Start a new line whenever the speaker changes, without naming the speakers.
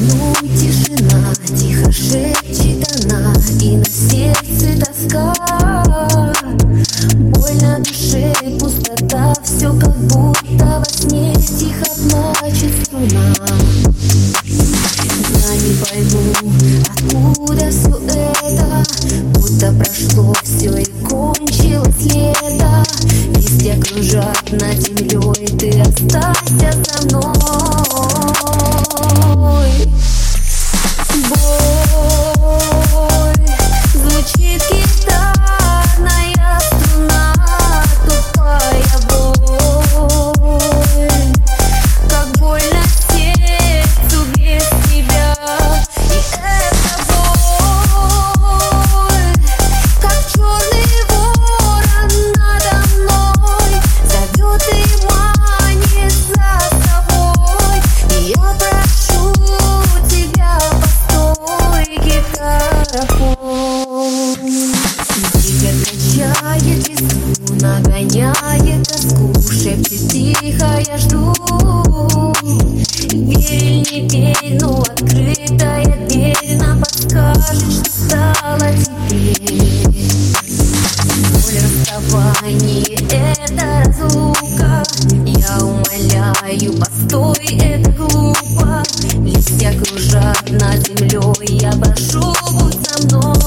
окном тишина, тихо шепчет она, и на сердце тоска. Больно душе, пустота, все как будто во сне, тихо плачет струна. Я не пойму, откуда все это, будто прошло все и кончилось лето. Листья кружат над землей, ты останься со мной. Боль, звучит гитарная струна, тупая боль, как больно сердцу без тебя. И эта боль, как черный ворон надо мной, зовет и манит за собой. И я прошу тебя, постой, гитарофон. Тихо качает весну, нагоняет тоску, шепчет тихо, я жду. Верь, не верь, но открытая дверь нам подскажет, что стало теперь. Боль расставания — это разлука. Я умоляю, постой, это глупо. Листья кружат над землей, я прошу, будь со мной.